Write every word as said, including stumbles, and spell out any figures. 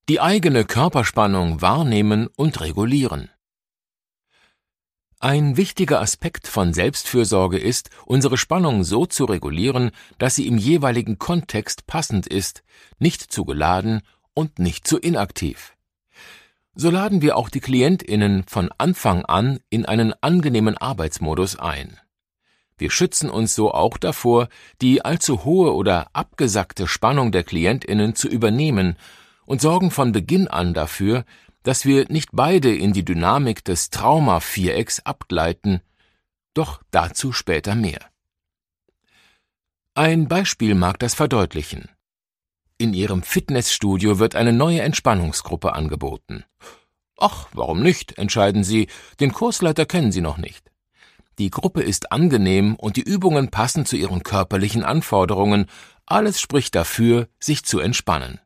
Die eigene Körperspannung wahrnehmen und regulieren. Ein wichtiger Aspekt von Selbstfürsorge ist, unsere Spannung so zu regulieren, dass sie im jeweiligen Kontext passend ist, nicht zu geladen und nicht zu inaktiv. So laden wir auch die KlientInnen von Anfang an in einen angenehmen Arbeitsmodus ein. Wir schützen uns so auch davor, die allzu hohe oder abgesackte Spannung der KlientInnen zu übernehmen und sorgen von Beginn an dafür, dass wir nicht beide in die Dynamik des Trauma-Vierecks abgleiten, doch dazu später mehr. Ein Beispiel mag das verdeutlichen. In Ihrem Fitnessstudio wird eine neue Entspannungsgruppe angeboten. Ach, warum nicht, entscheiden Sie, den Kursleiter kennen Sie noch nicht. Die Gruppe ist angenehm und die Übungen passen zu Ihren körperlichen Anforderungen, alles spricht dafür, sich zu entspannen.